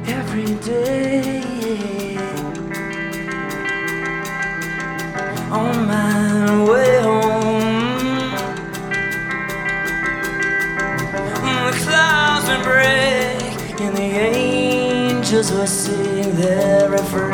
every day. On my way home, the clouds would break and the angels would sing their refrain.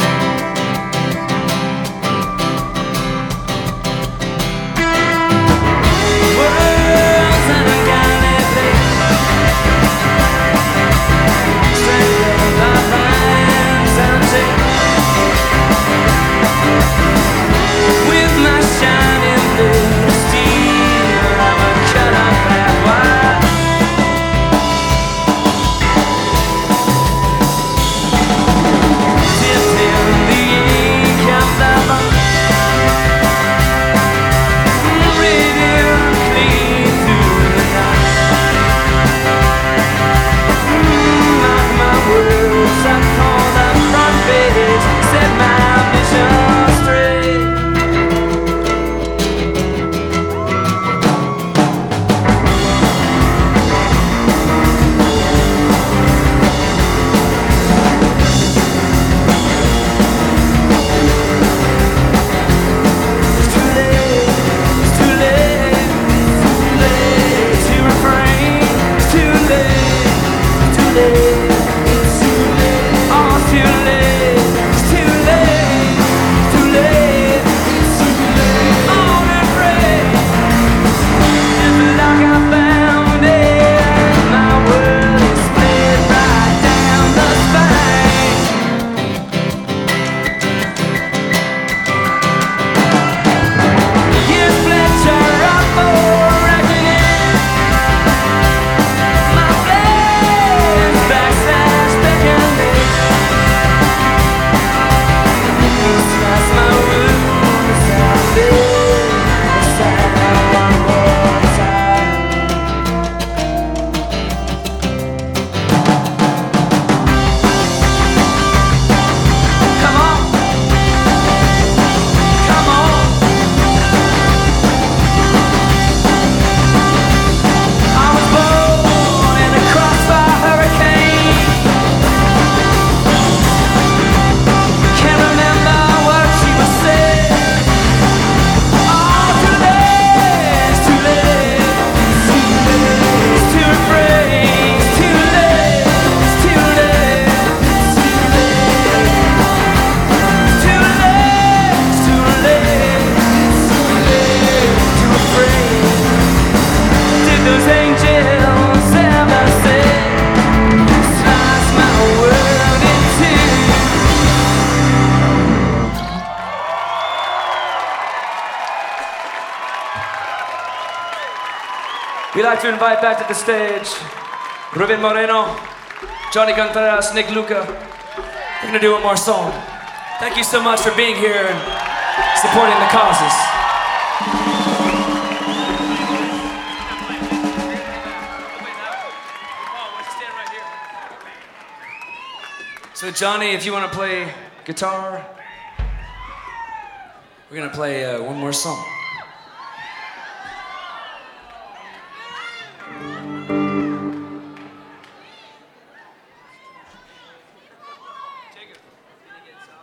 We'd like to invite back to the stage Ruben Moreno, Johnny Contreras, Nick Luca. We're gonna do one more song. Thank you so much for being here and supporting the causes. So Johnny, if you want to play guitar, we're gonna play one more song.